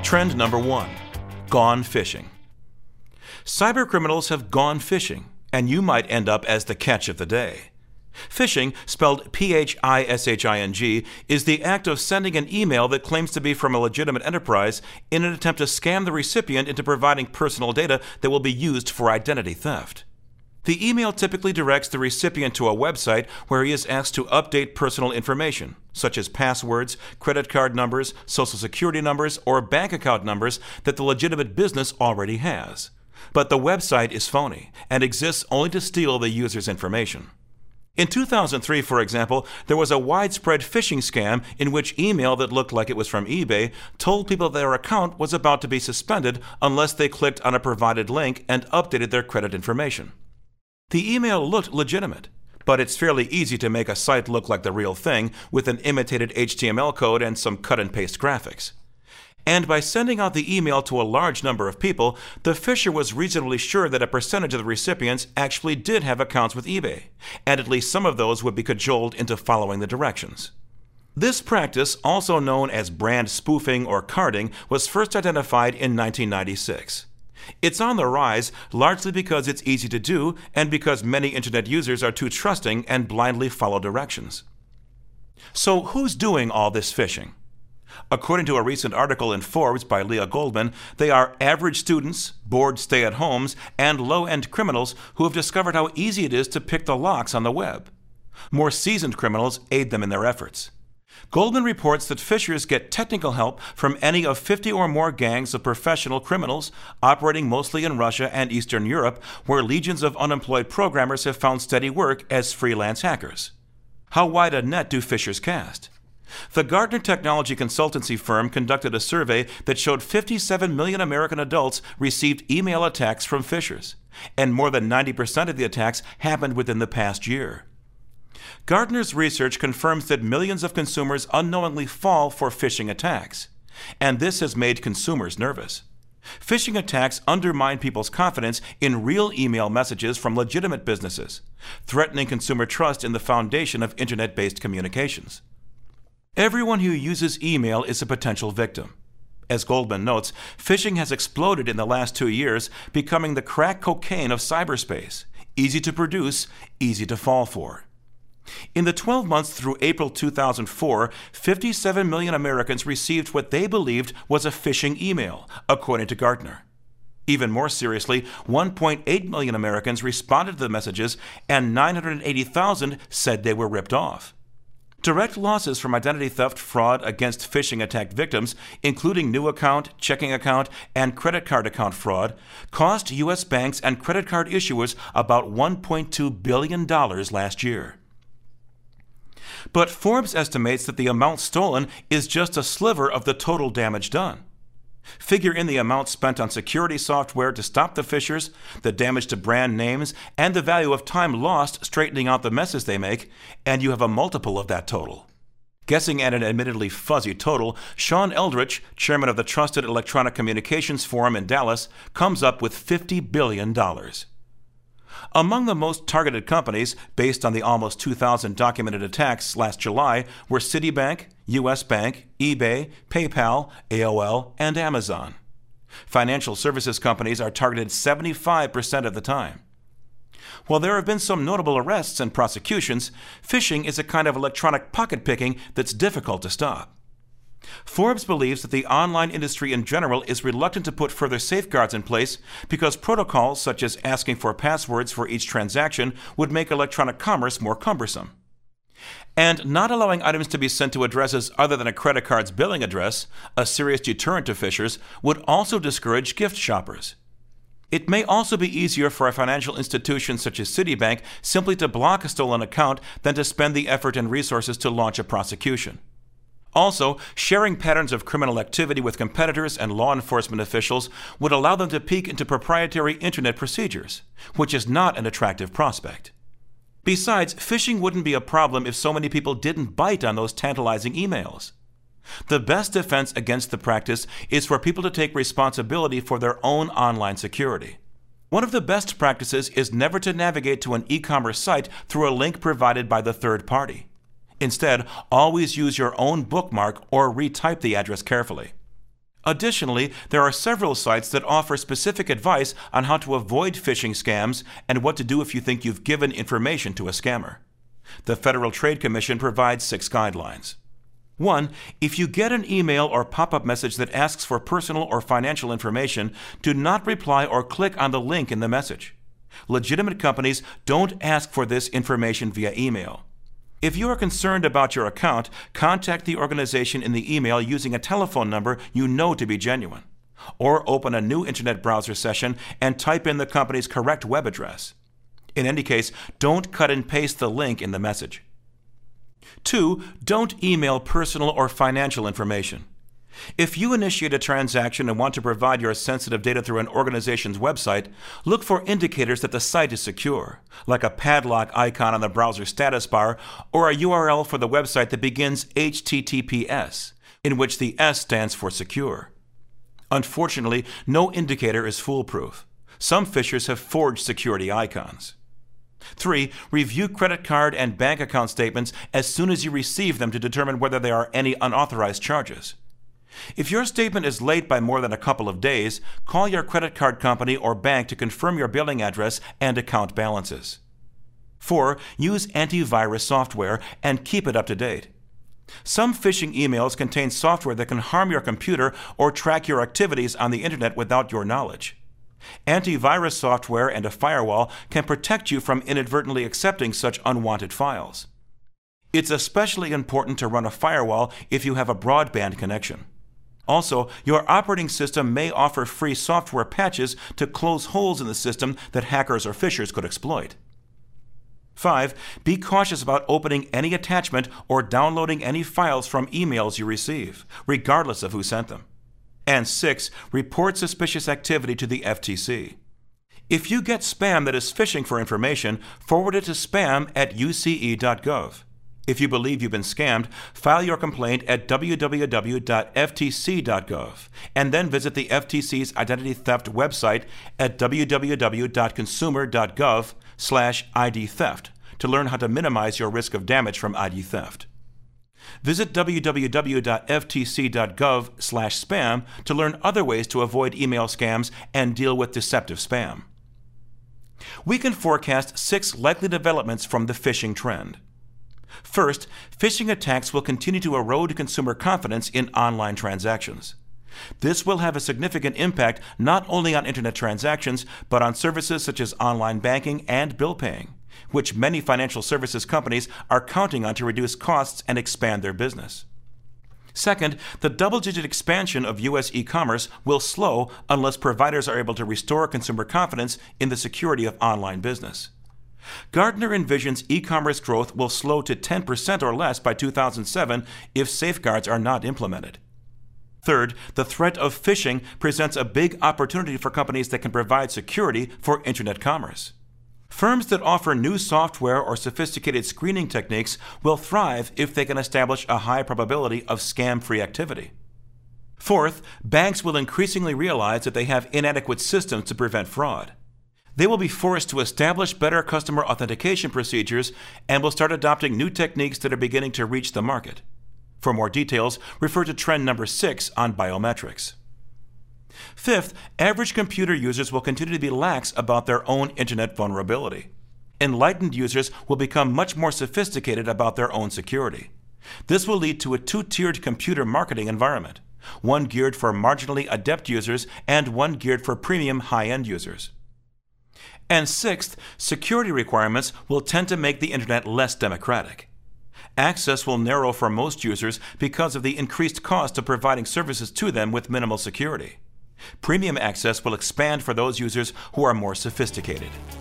Trend number 1. Gone phishing. Cybercriminals have gone phishing, and you might end up as the catch of the day. Phishing, spelled phishing, is the act of sending an email that claims to be from a legitimate enterprise in an attempt to scam the recipient into providing personal data that will be used for identity theft. The email typically directs the recipient to a website where he is asked to update personal information, such as passwords, credit card numbers, social security numbers, or bank account numbers that the legitimate business already has. But the website is phony and exists only to steal the user's information. In 2003, for example, there was a widespread phishing scam in which email that looked like it was from eBay told people their account was about to be suspended unless they clicked on a provided link and updated their credit information. The email looked legitimate, but it's fairly easy to make a site look like the real thing with an imitated HTML code and some cut-and-paste graphics. And by sending out the email to a large number of people, the phisher was reasonably sure that a percentage of the recipients actually did have accounts with eBay, and at least some of those would be cajoled into following the directions. This practice, also known as brand spoofing or carding, was first identified in 1996. It's on the rise largely because it's easy to do and because many internet users are too trusting and blindly follow directions. So who's doing all this phishing? According to a recent article in Forbes by Leah Goldman, they are average students, bored stay-at-homes, and low-end criminals who have discovered how easy it is to pick the locks on the web. More seasoned criminals aid them in their efforts. Goldman reports that phishers get technical help from any of 50 or more gangs of professional criminals operating mostly in Russia and Eastern Europe, where legions of unemployed programmers have found steady work as freelance hackers. How wide a net do phishers cast? The Gartner technology consultancy firm conducted a survey that showed 57 million American adults received email attacks from phishers, and more than 90% of the attacks happened within the past year. Gartner's research confirms that millions of consumers unknowingly fall for phishing attacks, and this has made consumers nervous. Phishing attacks undermine people's confidence in real email messages from legitimate businesses, threatening consumer trust in the foundation of internet-based communications. Everyone who uses email is a potential victim. As Goldman notes, phishing has exploded in the last 2 years, becoming the crack cocaine of cyberspace, easy to produce, easy to fall for. In the 12 months through April 2004, 57 million Americans received what they believed was a phishing email, according to Gartner. Even more seriously, 1.8 million Americans responded to the messages, and 980,000 said they were ripped off. Direct losses from identity theft fraud against phishing attack victims, including new account, checking account, and credit card account fraud, cost U.S. banks and credit card issuers about $1.2 billion last year. But Forbes estimates that the amount stolen is just a sliver of the total damage done. Figure in the amount spent on security software to stop the phishers, the damage to brand names, and the value of time lost straightening out the messes they make, and you have a multiple of that total. Guessing at an admittedly fuzzy total, Sean Eldridge, chairman of the Trusted Electronic Communications Forum in Dallas, comes up with $50 billion. Among the most targeted companies, based on the almost 2,000 documented attacks last July, were Citibank, U.S. Bank, eBay, PayPal, AOL, and Amazon. Financial services companies are targeted 75% of the time. While there have been some notable arrests and prosecutions, phishing is a kind of electronic pocket picking that's difficult to stop. Forbes believes that the online industry in general is reluctant to put further safeguards in place because protocols such as asking for passwords for each transaction would make electronic commerce more cumbersome. And not allowing items to be sent to addresses other than a credit card's billing address, a serious deterrent to phishers, would also discourage gift shoppers. It may also be easier for a financial institution such as Citibank simply to block a stolen account than to spend the effort and resources to launch a prosecution. Also, sharing patterns of criminal activity with competitors and law enforcement officials would allow them to peek into proprietary internet procedures, which is not an attractive prospect. Besides, phishing wouldn't be a problem if so many people didn't bite on those tantalizing emails. The best defense against the practice is for people to take responsibility for their own online security. One of the best practices is never to navigate to an e-commerce site through a link provided by the third party. Instead, always use your own bookmark or retype the address carefully. Additionally, there are several sites that offer specific advice on how to avoid phishing scams and what to do if you think you've given information to a scammer. The Federal Trade Commission provides 6 guidelines. 1. If you get an email or pop-up message that asks for personal or financial information, do not reply or click on the link in the message. Legitimate companies don't ask for this information via email. If you are concerned about your account, contact the organization in the email using a telephone number you know to be genuine. Or open a new internet browser session and type in the company's correct web address. In any case, don't cut and paste the link in the message. 2. Don't email personal or financial information. If you initiate a transaction and want to provide your sensitive data through an organization's website, look for indicators that the site is secure, like a padlock icon on the browser status bar or a URL for the website that begins HTTPS, in which the S stands for secure. Unfortunately, no indicator is foolproof. Some phishers have forged security icons. 3. Review credit card and bank account statements as soon as you receive them to determine whether there are any unauthorized charges. If your statement is late by more than a couple of days, call your credit card company or bank to confirm your billing address and account balances. 4. Use antivirus software and keep it up to date. Some phishing emails contain software that can harm your computer or track your activities on the internet without your knowledge. Antivirus software and a firewall can protect you from inadvertently accepting such unwanted files. It's especially important to run a firewall if you have a broadband connection. Also, your operating system may offer free software patches to close holes in the system that hackers or phishers could exploit. 5. Be cautious about opening any attachment or downloading any files from emails you receive, regardless of who sent them. And 6. Report suspicious activity to the FTC. If you get spam that is phishing for information, forward it to spam@uce.gov. If you believe you've been scammed, file your complaint at www.ftc.gov and then visit the FTC's identity theft website at www.consumer.gov/ID theft to learn how to minimize your risk of damage from ID theft. Visit www.ftc.gov/spam to learn other ways to avoid email scams and deal with deceptive spam. We can forecast 6 likely developments from the phishing trend. First, phishing attacks will continue to erode consumer confidence in online transactions. This will have a significant impact not only on internet transactions, but on services such as online banking and bill paying, which many financial services companies are counting on to reduce costs and expand their business. Second, the double-digit expansion of U.S. e-commerce will slow unless providers are able to restore consumer confidence in the security of online business. Gartner envisions e-commerce growth will slow to 10% or less by 2007 if safeguards are not implemented. Third, the threat of phishing presents a big opportunity for companies that can provide security for internet commerce. Firms that offer new software or sophisticated screening techniques will thrive if they can establish a high probability of scam-free activity. Fourth, banks will increasingly realize that they have inadequate systems to prevent fraud. They will be forced to establish better customer authentication procedures and will start adopting new techniques that are beginning to reach the market. For more details, refer to trend number 6 on biometrics. Fifth, average computer users will continue to be lax about their own internet vulnerability. Enlightened users will become much more sophisticated about their own security. This will lead to a 2-tiered computer marketing environment, one geared for marginally adept users and one geared for premium high-end users. And sixth, security requirements will tend to make the internet less democratic. Access will narrow for most users because of the increased cost of providing services to them with minimal security. Premium access will expand for those users who are more sophisticated.